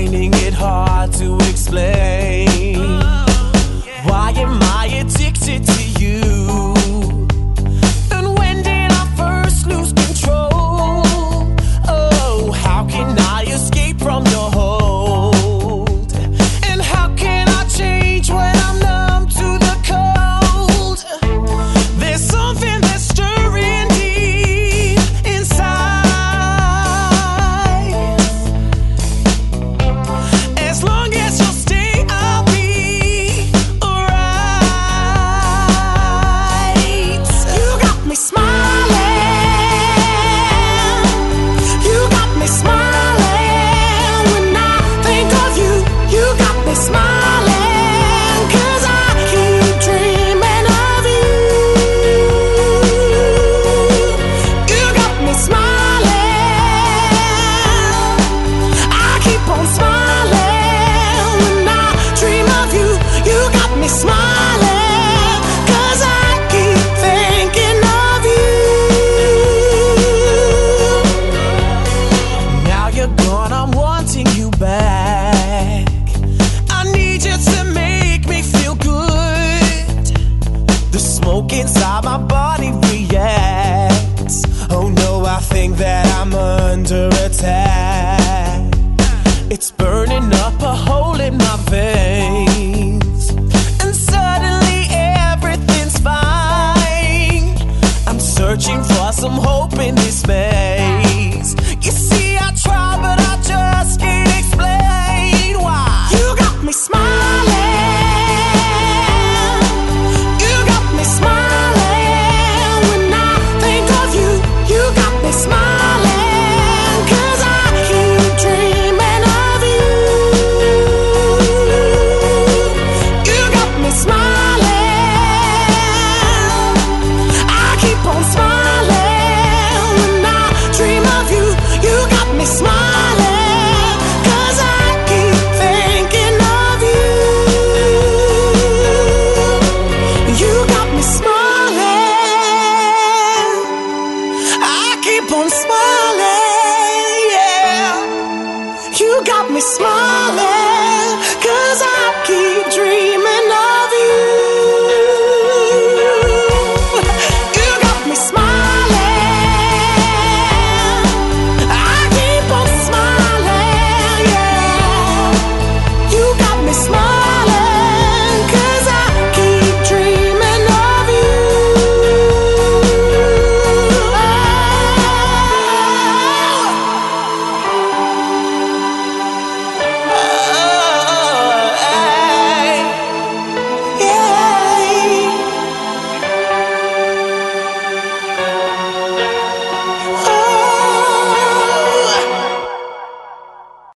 finding it hard to explain. Why am I addicted to you? And when did I first lose control? Oh, how can I escape from your hold? And how can I change when I'm numb to the cold? There's something that's stirring deep inside. As long as you'll stay, I'll be alright. You got me smiling. You got me smiling. When I think of you, you got me smiling. 'Cause I keep dreaming of you. You got me smiling. I keep on smiling. When I dream of you, you got me smiling. 'Cause I keep thinking of you. Now you're gone, I'm wanting you back. I need you to make me feel good. The smoke inside my body reacts. Oh no, I think that I'm under attack. It's burning up a hole in my veins, and suddenly everything's fine. I'm searching for some hope in this maze. You see, I try, but I just can't explain why. You got me smiling. You got me smiling. When I think of you, you got me smiling. 'Cause I keep dreaming of you. You got me smiling. I keep on smiling. When I dream of you, you got me smiling. 'Cause I keep thinking of you. You got me smiling. I keep on smiling, yeah. You got me smiling. 'Cause I keep dreaming.